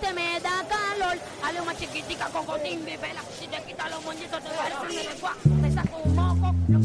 caliente me da calor. Dale una chiquitica con cotín, vela. Si te quita los moñitos te parece un lengua. Te saco un moco.